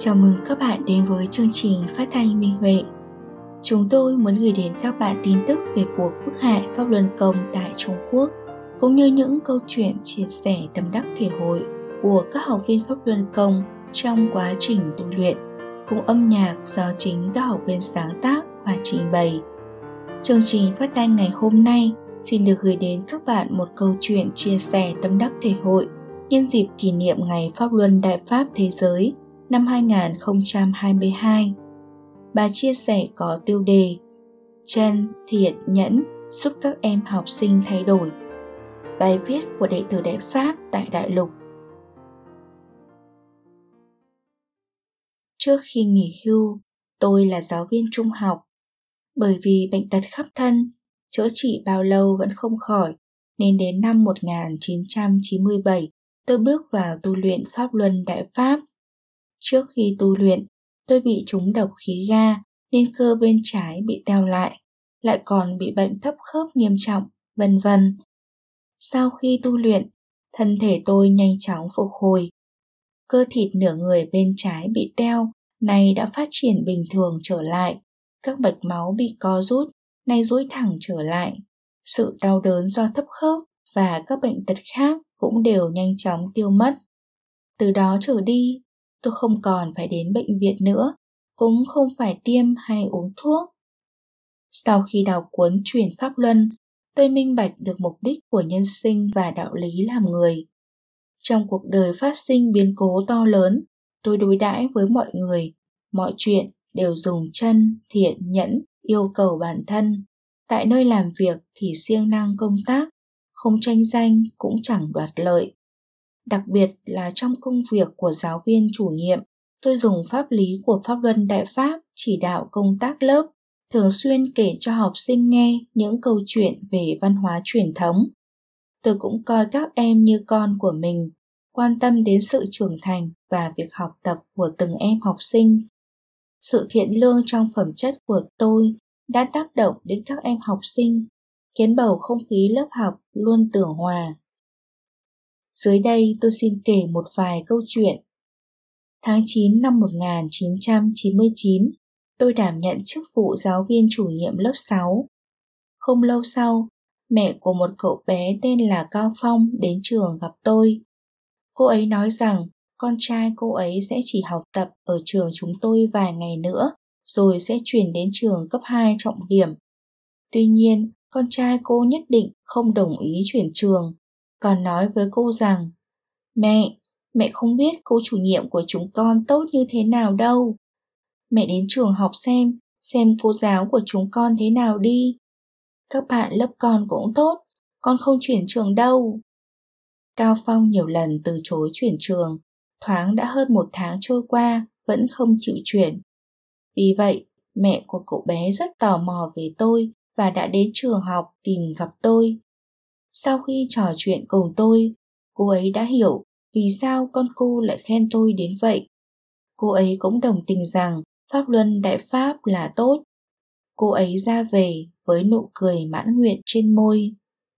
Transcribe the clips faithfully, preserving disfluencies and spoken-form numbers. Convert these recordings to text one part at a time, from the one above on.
Chào mừng các bạn đến với chương trình phát thanh Minh Huệ. Chúng tôi muốn gửi đến các bạn tin tức về cuộc bức hại Pháp Luân Công tại Trung Quốc, cũng như những câu chuyện chia sẻ tâm đắc thể hội của các học viên Pháp Luân Công trong quá trình tu luyện, cùng âm nhạc do chính các học viên sáng tác và trình bày. Chương trình phát thanh ngày hôm nay xin được gửi đến các bạn một câu chuyện chia sẻ tâm đắc thể hội nhân dịp kỷ niệm Ngày Pháp Luân Đại Pháp Thế Giới năm hai không hai hai. Bài chia sẻ có tiêu đề Chân, thiện, nhẫn giúp các em học sinh thay đổi. Bài viết của đệ tử Đại Pháp tại Đại Lục. Trước khi nghỉ hưu, tôi là giáo viên trung học. Bởi vì bệnh tật khắp thân, chữa trị bao lâu vẫn không khỏi, nên đến năm một nghìn chín trăm chín mươi bảy, tôi bước vào tu luyện Pháp Luân Đại Pháp. Trước khi tu luyện, tôi bị trúng độc khí ga nên cơ bên trái bị teo lại, lại còn bị bệnh thấp khớp nghiêm trọng, vân vân. Sau khi tu luyện, thân thể tôi nhanh chóng phục hồi. Cơ thịt nửa người bên trái bị teo, nay đã phát triển bình thường trở lại. Các mạch máu bị co rút, nay duỗi thẳng trở lại. Sự đau đớn do thấp khớp và các bệnh tật khác cũng đều nhanh chóng tiêu mất. Từ đó trở đi, tôi không còn phải đến bệnh viện nữa, cũng không phải tiêm hay uống thuốc. Sau khi đọc cuốn Chuyển Pháp Luân, tôi minh bạch được mục đích của nhân sinh và đạo lý làm người. Trong cuộc đời phát sinh biến cố to lớn, tôi đối đãi với mọi người, mọi chuyện đều dùng chân, thiện, nhẫn, yêu cầu bản thân. Tại nơi làm việc thì siêng năng công tác, không tranh danh cũng chẳng đoạt lợi. Đặc biệt là trong công việc của giáo viên chủ nhiệm, tôi dùng pháp lý của Pháp Luân Đại Pháp chỉ đạo công tác lớp, thường xuyên kể cho học sinh nghe những câu chuyện về văn hóa truyền thống. Tôi cũng coi các em như con của mình, quan tâm đến sự trưởng thành và việc học tập của từng em học sinh. Sự thiện lương trong phẩm chất của tôi đã tác động đến các em học sinh, khiến bầu không khí lớp học luôn tường hòa. Dưới đây tôi xin kể một vài câu chuyện. Tháng chín năm một nghìn chín trăm chín mươi chín, tôi đảm nhận chức vụ giáo viên chủ nhiệm lớp sáu. Không lâu sau, mẹ của một cậu bé tên là Cao Phong đến trường gặp tôi. Cô ấy nói rằng con trai cô ấy sẽ chỉ học tập ở trường chúng tôi vài ngày nữa, rồi sẽ chuyển đến trường cấp hai trọng điểm. Tuy nhiên, con trai cô nhất định không đồng ý chuyển trường, còn nói với cô rằng Mẹ, mẹ không biết cô chủ nhiệm của chúng con tốt như thế nào đâu. Mẹ đến trường học xem, xem cô giáo của chúng con thế nào đi. Các bạn lớp con cũng tốt, con không chuyển trường đâu. Cao Phong nhiều lần từ chối chuyển trường, thoáng đã hơn một tháng trôi qua vẫn không chịu chuyển. Vì vậy, mẹ của cậu bé rất tò mò về tôi và đã đến trường học tìm gặp tôi. Sau khi trò chuyện cùng tôi, cô ấy đã hiểu vì sao con cô lại khen tôi đến vậy. Cô ấy cũng đồng tình rằng Pháp Luân Đại Pháp là tốt. Cô ấy ra về với nụ cười mãn nguyện trên môi.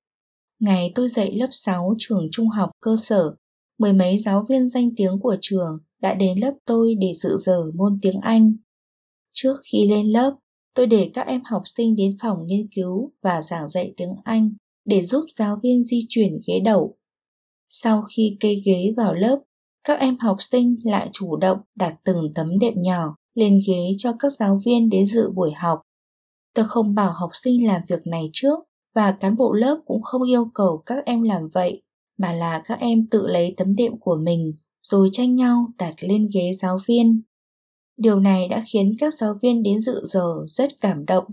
Ngày tôi dạy lớp sáu trường trung học cơ sở, mười mấy giáo viên danh tiếng của trường đã đến lớp tôi để dự giờ môn tiếng Anh. Trước khi lên lớp, tôi để các em học sinh đến phòng nghiên cứu và giảng dạy tiếng Anh để giúp giáo viên di chuyển ghế đẩu. Sau khi kê ghế vào lớp, các em học sinh lại chủ động đặt từng tấm đệm nhỏ lên ghế cho các giáo viên đến dự buổi học. Tôi không bảo học sinh làm việc này trước và cán bộ lớp cũng không yêu cầu các em làm vậy, mà là các em tự lấy tấm đệm của mình rồi tranh nhau đặt lên ghế giáo viên. Điều này đã khiến các giáo viên đến dự giờ rất cảm động.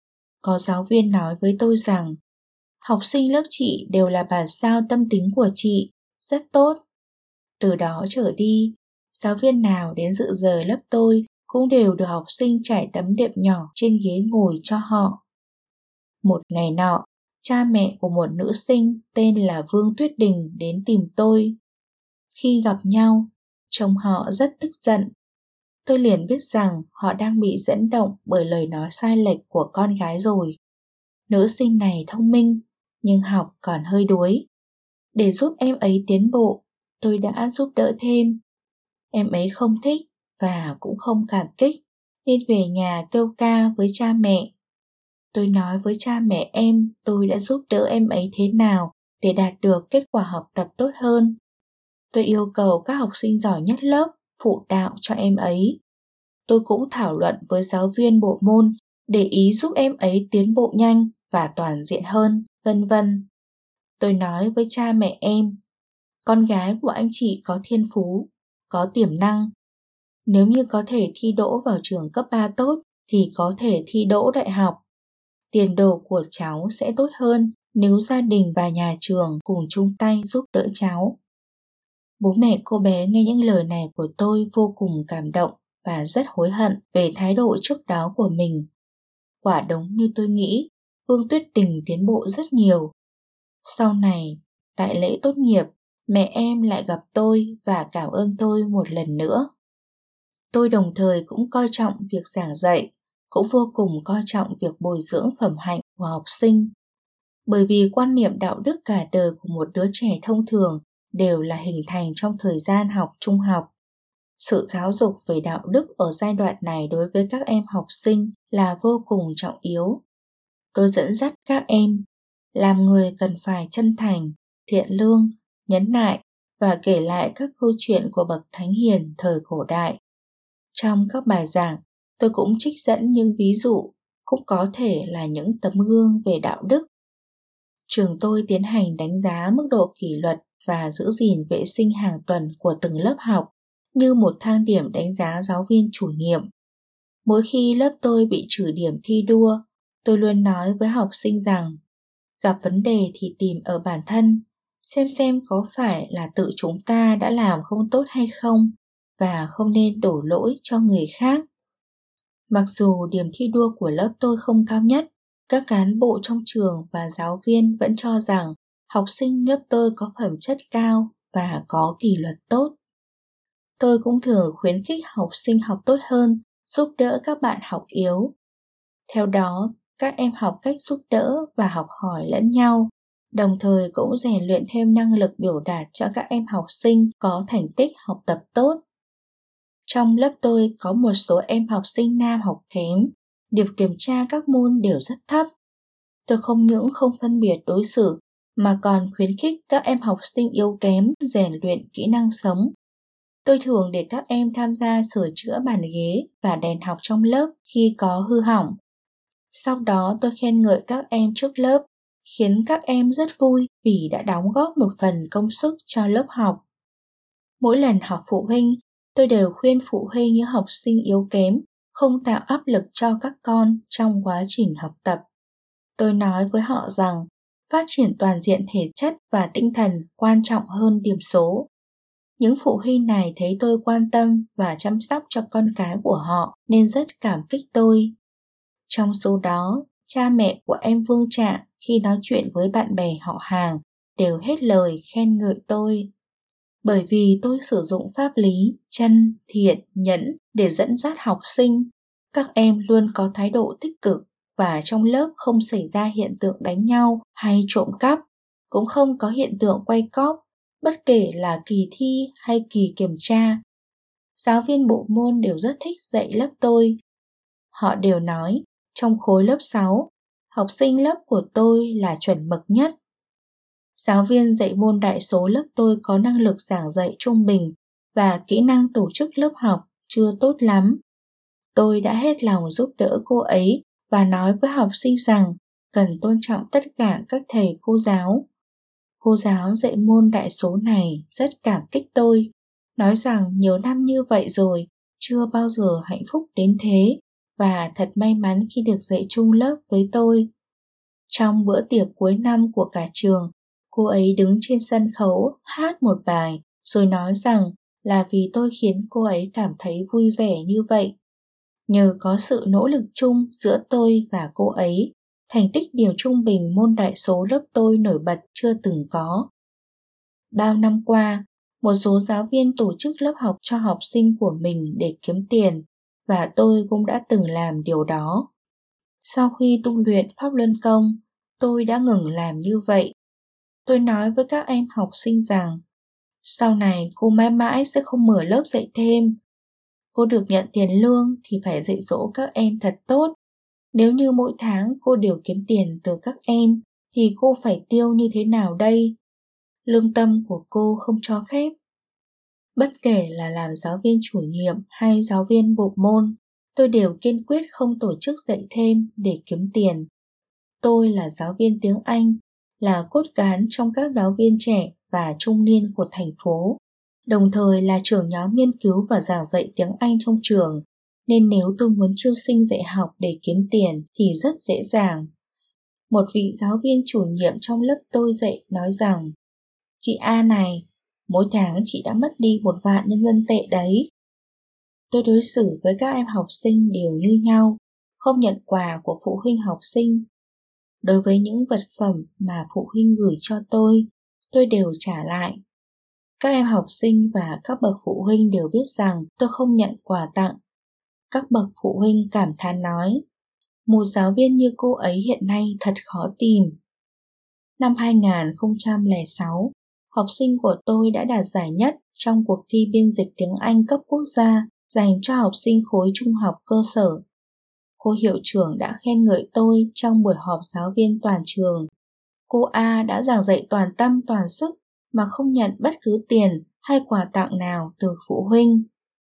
Có giáo viên nói với tôi rằng học sinh lớp chị đều là bản sao tâm tính của chị, rất tốt. Từ đó trở đi, giáo viên nào đến dự giờ lớp tôi cũng đều được học sinh trải tấm đệm nhỏ trên ghế ngồi cho họ. Một ngày nọ, cha mẹ của một nữ sinh tên là Vương Tuyết Đình đến tìm tôi. Khi gặp nhau, trông họ rất tức giận. Tôi liền biết rằng họ đang bị dẫn động bởi lời nói sai lệch của con gái rồi. Nữ sinh này thông minh, nhưng học còn hơi đuối. Để giúp em ấy tiến bộ, tôi đã giúp đỡ thêm. Em ấy không thích, và cũng không cảm kích, nên về nhà kêu ca với cha mẹ. Tôi nói với cha mẹ em tôi đã giúp đỡ em ấy thế nào để đạt được kết quả học tập tốt hơn. Tôi yêu cầu các học sinh giỏi nhất lớp phụ đạo cho em ấy. Tôi cũng thảo luận với giáo viên bộ môn để ý giúp em ấy tiến bộ nhanh và toàn diện hơn, vân vân. Tôi nói với cha mẹ em, con gái của anh chị có thiên phú, có tiềm năng. Nếu như có thể thi đỗ vào trường cấp ba tốt thì có thể thi đỗ đại học. Tiền đồ của cháu sẽ tốt hơn nếu gia đình và nhà trường cùng chung tay giúp đỡ cháu. Bố mẹ cô bé nghe những lời này của tôi vô cùng cảm động và rất hối hận về thái độ trước đó của mình. Quả đúng như tôi nghĩ, Vương Tuyết Tình tiến bộ rất nhiều. Sau này, tại lễ tốt nghiệp, mẹ em lại gặp tôi và cảm ơn tôi một lần nữa. Tôi đồng thời cũng coi trọng việc giảng dạy, cũng vô cùng coi trọng việc bồi dưỡng phẩm hạnh của học sinh. Bởi vì quan niệm đạo đức cả đời của một đứa trẻ thông thường đều là hình thành trong thời gian học trung học. Sự giáo dục về đạo đức ở giai đoạn này đối với các em học sinh là vô cùng trọng yếu. Tôi dẫn dắt các em, làm người cần phải chân thành, thiện lương, nhẫn nại và kể lại các câu chuyện của bậc thánh hiền thời cổ đại. Trong các bài giảng, tôi cũng trích dẫn những ví dụ, cũng có thể là những tấm gương về đạo đức. Trường tôi tiến hành đánh giá mức độ kỷ luật và giữ gìn vệ sinh hàng tuần của từng lớp học như một thang điểm đánh giá giáo viên chủ nhiệm. Mỗi khi lớp tôi bị trừ điểm thi đua, tôi luôn nói với học sinh rằng gặp vấn đề thì tìm ở bản thân, xem xem có phải là tự chúng ta đã làm không tốt hay không và không nên đổ lỗi cho người khác. Mặc dù điểm thi đua của lớp tôi không cao nhất, các cán bộ trong trường và giáo viên vẫn cho rằng học sinh lớp tôi có phẩm chất cao và có kỷ luật tốt. Tôi cũng thường khuyến khích học sinh học tốt hơn, giúp đỡ các bạn học yếu. Theo đó, các em học cách giúp đỡ và học hỏi lẫn nhau, đồng thời cũng rèn luyện thêm năng lực biểu đạt cho các em học sinh có thành tích học tập tốt. Trong lớp tôi có một số em học sinh nam học kém, điểm kiểm tra các môn đều rất thấp. Tôi không những không phân biệt đối xử mà còn khuyến khích các em học sinh yếu kém rèn luyện kỹ năng sống. Tôi thường để các em tham gia sửa chữa bàn ghế và đèn học trong lớp khi có hư hỏng. Sau đó tôi khen ngợi các em trước lớp, khiến các em rất vui vì đã đóng góp một phần công sức cho lớp học. Mỗi lần họp phụ huynh, tôi đều khuyên phụ huynh những học sinh yếu kém không tạo áp lực cho các con trong quá trình học tập. Tôi nói với họ rằng phát triển toàn diện thể chất và tinh thần quan trọng hơn điểm số. Những phụ huynh này thấy tôi quan tâm và chăm sóc cho con cái của họ nên rất cảm kích tôi. Trong số đó, cha mẹ của em Vương Trạng khi nói chuyện với bạn bè họ hàng đều hết lời khen ngợi tôi. Bởi vì tôi sử dụng pháp lý chân, thiện, nhẫn để dẫn dắt học sinh, các em luôn có thái độ tích cực và trong lớp không xảy ra hiện tượng đánh nhau hay trộm cắp, cũng không có hiện tượng quay cóp, bất kể là kỳ thi hay kỳ kiểm tra. Giáo viên bộ môn đều rất thích dạy lớp tôi. Họ đều nói, trong khối lớp sáu, học sinh lớp của tôi là chuẩn mực nhất. Giáo viên dạy môn đại số lớp tôi có năng lực giảng dạy trung bình và kỹ năng tổ chức lớp học chưa tốt lắm. Tôi đã hết lòng giúp đỡ cô ấy và nói với học sinh rằng cần tôn trọng tất cả các thầy cô giáo. Cô giáo dạy môn đại số này rất cảm kích tôi, nói rằng nhiều năm như vậy rồi, chưa bao giờ hạnh phúc đến thế và thật may mắn khi được dạy chung lớp với tôi. Trong bữa tiệc cuối năm của cả trường, cô ấy đứng trên sân khấu hát một bài rồi nói rằng là vì tôi khiến cô ấy cảm thấy vui vẻ như vậy. Nhờ có sự nỗ lực chung giữa tôi và cô ấy, thành tích điểm trung bình môn đại số lớp tôi nổi bật chưa từng có. Bao năm qua, một số giáo viên tổ chức lớp học cho học sinh của mình để kiếm tiền, và tôi cũng đã từng làm điều đó. Sau khi tu luyện Pháp Luân Công, tôi đã ngừng làm như vậy. Tôi nói với các em học sinh rằng, sau này cô mãi mãi sẽ không mở lớp dạy thêm. Cô được nhận tiền lương thì phải dạy dỗ các em thật tốt. Nếu như mỗi tháng cô đều kiếm tiền từ các em thì cô phải tiêu như thế nào đây? Lương tâm của cô không cho phép. Bất kể là làm giáo viên chủ nhiệm hay giáo viên bộ môn, tôi đều kiên quyết không tổ chức dạy thêm để kiếm tiền. Tôi là giáo viên tiếng Anh, là cốt cán trong các giáo viên trẻ và trung niên của thành phố, đồng thời là trưởng nhóm nghiên cứu và giảng dạy tiếng Anh trong trường, nên nếu tôi muốn chiêu sinh dạy học để kiếm tiền thì rất dễ dàng. Một vị giáo viên chủ nhiệm trong lớp tôi dạy nói rằng, chị A này, mỗi tháng chị đã mất đi một vạn nhân dân tệ đấy. Tôi đối xử với các em học sinh đều như nhau, không nhận quà của phụ huynh học sinh. Đối với những vật phẩm mà phụ huynh gửi cho tôi, tôi đều trả lại. Các em học sinh và các bậc phụ huynh đều biết rằng tôi không nhận quà tặng. Các bậc phụ huynh cảm thán nói, một giáo viên như cô ấy hiện nay thật khó tìm. Năm hai không không sáu, học sinh của tôi đã đạt giải nhất trong cuộc thi biên dịch tiếng Anh cấp quốc gia dành cho học sinh khối trung học cơ sở. Cô hiệu trưởng đã khen ngợi tôi trong buổi họp giáo viên toàn trường. Cô A đã giảng dạy toàn tâm toàn sức mà không nhận bất cứ tiền hay quà tặng nào từ phụ huynh.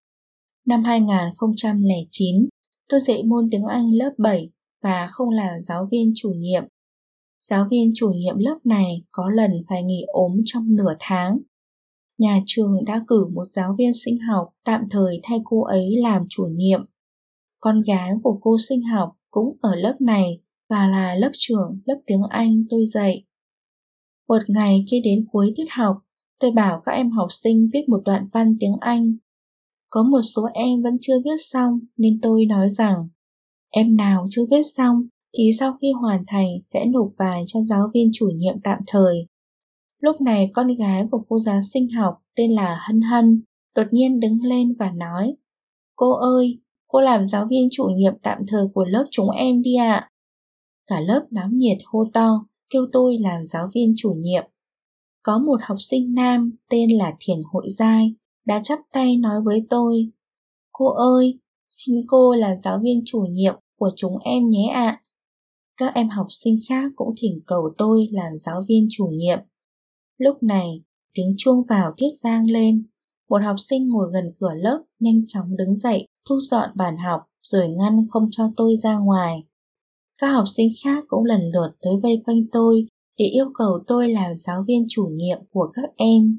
Năm hai không không chín, tôi dạy môn tiếng Anh lớp bảy và không làm giáo viên chủ nhiệm. Giáo viên chủ nhiệm lớp này có lần phải nghỉ ốm trong nửa tháng. Nhà trường đã cử một giáo viên sinh học tạm thời thay cô ấy làm chủ nhiệm. Con gái của cô sinh học cũng ở lớp này và là lớp trưởng lớp tiếng Anh tôi dạy. Một ngày khi đến cuối tiết học, tôi bảo các em học sinh viết một đoạn văn tiếng Anh. Có một số em vẫn chưa viết xong nên tôi nói rằng, em nào chưa viết xong thì sau khi hoàn thành sẽ nộp bài cho giáo viên chủ nhiệm tạm thời. Lúc này con gái của cô giáo sinh học tên là Hân Hân đột nhiên đứng lên và nói, cô ơi, cô làm giáo viên chủ nhiệm tạm thời của lớp chúng em đi ạ. Cả lớp náo nhiệt hô to, kêu tôi làm giáo viên chủ nhiệm. Có một học sinh nam tên là Thiền Hội Giai đã chắp tay nói với tôi, cô ơi, xin cô làm giáo viên chủ nhiệm của chúng em nhé ạ. Các em học sinh khác cũng thỉnh cầu tôi làm giáo viên chủ nhiệm. Lúc này, tiếng chuông vào tiết vang lên. Một học sinh ngồi gần cửa lớp nhanh chóng đứng dậy, thu dọn bàn học rồi ngăn không cho tôi ra ngoài. Các học sinh khác cũng lần lượt tới vây quanh tôi để yêu cầu tôi làm giáo viên chủ nhiệm của các em.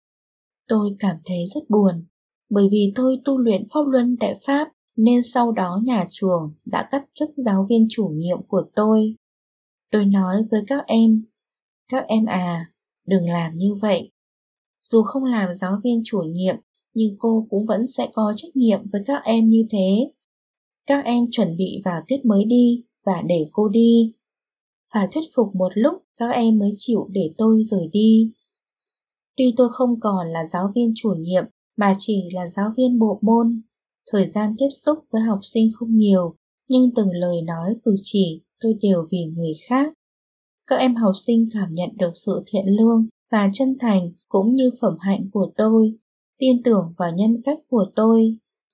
Tôi cảm thấy rất buồn, bởi vì tôi tu luyện pháp luân đại pháp nên sau đó nhà trường đã cắt chức giáo viên chủ nhiệm của tôi. Tôi nói với các em, các em à, đừng làm như vậy. Dù không làm giáo viên chủ nhiệm, nhưng cô cũng vẫn sẽ có trách nhiệm với các em như thế. Các em chuẩn bị vào tiết mới đi và để cô đi. Phải thuyết phục một lúc các em mới chịu để tôi rời đi. Tuy tôi không còn là giáo viên chủ nhiệm mà chỉ là giáo viên bộ môn, thời gian tiếp xúc với học sinh không nhiều, nhưng từng lời nói cử chỉ tôi đều vì người khác. Các em học sinh cảm nhận được sự thiện lương và chân thành cũng như phẩm hạnh của tôi, tin tưởng vào nhân cách của tôi.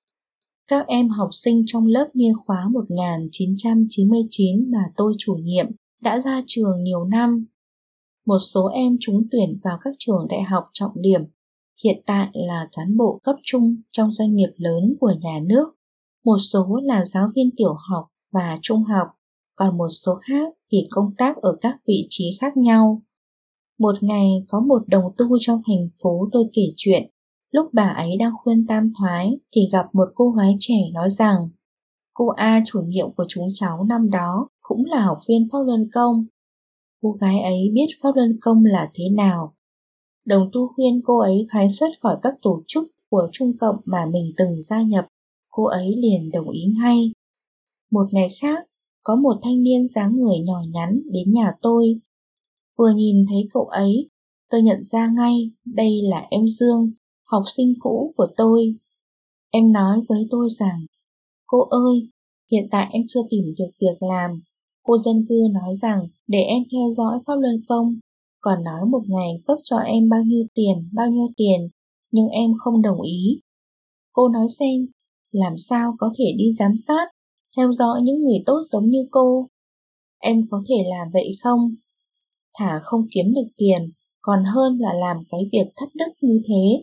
Các em học sinh trong lớp niên khóa một nghìn chín trăm chín mươi chín mà tôi chủ nhiệm đã ra trường nhiều năm. Một số em trúng tuyển vào các trường đại học trọng điểm, hiện tại là cán bộ cấp trung trong doanh nghiệp lớn của nhà nước. Một số là giáo viên tiểu học và trung học, còn một số khác thì công tác ở các vị trí khác nhau. Một ngày có một đồng tu trong thành phố tôi kể chuyện, lúc bà ấy đang khuyên tam thoái thì gặp một cô gái trẻ nói rằng, cô A chủ nhiệm của chúng cháu năm đó cũng là học viên Pháp Luân Công. Cô gái ấy biết Pháp Luân Công là thế nào. Đồng tu khuyên cô ấy khai xuất khỏi các tổ chức của Trung Cộng mà mình từng gia nhập. Cô ấy liền đồng ý ngay. Một ngày khác, có một thanh niên dáng người nhỏ nhắn đến nhà tôi. Vừa nhìn thấy cậu ấy, tôi nhận ra ngay đây là em Dương, học sinh cũ của tôi. Em nói với tôi rằng, cô ơi, hiện tại em chưa tìm được việc làm. Cô dân cư nói rằng để em theo dõi Pháp Luân Công, còn nói một ngày cấp cho em bao nhiêu tiền, bao nhiêu tiền, nhưng em không đồng ý. Cô nói xem, làm sao có thể đi giám sát, theo dõi những người tốt giống như cô? Em có thể làm vậy không? Thà không kiếm được tiền, còn hơn là làm cái việc thất đức như thế.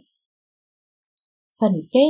Phần kết.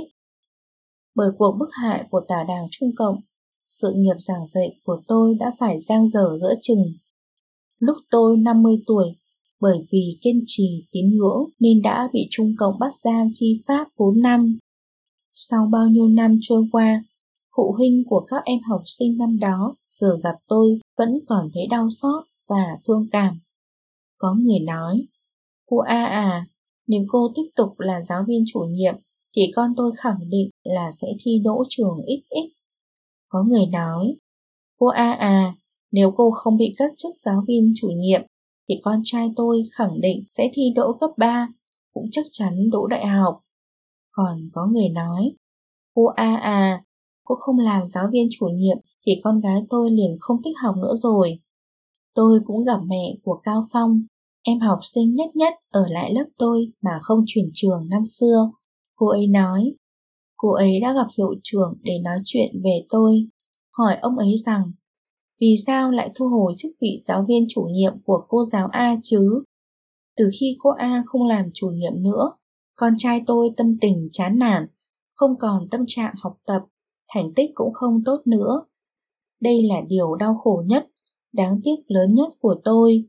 Bởi cuộc bức hại của tà đảng Trung Cộng, sự nghiệp giảng dạy của tôi đã phải dang dở giữa chừng. Lúc tôi năm mươi tuổi, bởi vì kiên trì tín ngưỡng nên đã bị Trung Cộng bắt giam phi pháp bốn năm. Sau bao nhiêu năm trôi qua, phụ huynh của các em học sinh năm đó giờ gặp tôi vẫn còn thấy đau xót và thương cảm. Có người nói, cô A à, nếu cô tiếp tục là giáo viên chủ nhiệm thì con tôi khẳng định là sẽ thi đỗ trường ích ích. Có người nói, cô A à, nếu cô không bị cách chức giáo viên chủ nhiệm thì con trai tôi khẳng định sẽ thi đỗ cấp ba, cũng chắc chắn đỗ đại học. Còn có người nói, cô A à, cô không làm giáo viên chủ nhiệm thì con gái tôi liền không thích học nữa rồi. Tôi cũng gặp mẹ của Cao Phong, em học sinh nhất nhất ở lại lớp tôi mà không chuyển trường năm xưa. Cô ấy nói, cô ấy đã gặp hiệu trưởng để nói chuyện về tôi, hỏi ông ấy rằng, vì sao lại thu hồi chức vị giáo viên chủ nhiệm của cô giáo A chứ? Từ khi cô A không làm chủ nhiệm nữa, con trai tôi tâm tình chán nản, không còn tâm trạng học tập, thành tích cũng không tốt nữa. Đây là điều đau khổ nhất, đáng tiếc lớn nhất của tôi.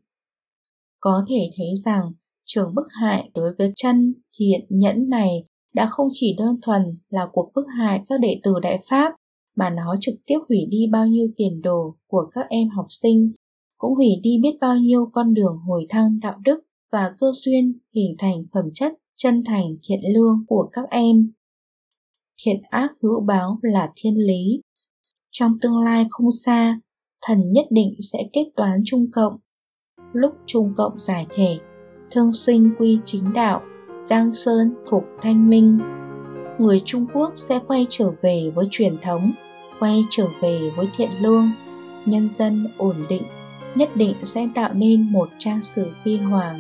Có thể thấy rằng trường bức hại đối với chân, thiện, nhẫn này đã không chỉ đơn thuần là cuộc bức hại các đệ tử Đại Pháp, mà nó trực tiếp hủy đi bao nhiêu tiền đồ của các em học sinh, cũng hủy đi biết bao nhiêu con đường hồi thăng đạo đức và cơ duyên hình thành phẩm chất chân thành thiện lương của các em. Thiện ác hữu báo là thiên lý. Trong tương lai không xa, thần nhất định sẽ kết toán Trung Cộng. Lúc Trung Cộng giải thể, thương sinh quy chính đạo, Giang Sơn phục thanh minh, người Trung Quốc sẽ quay trở về với truyền thống, quay trở về với thiện lương, nhân dân ổn định, nhất định sẽ tạo nên một trang sử huy hoàng.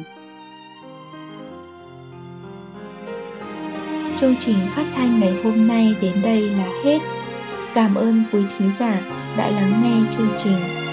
Chương trình phát thanh ngày hôm nay đến đây là hết. Cảm ơn quý thính giả đã lắng nghe chương trình.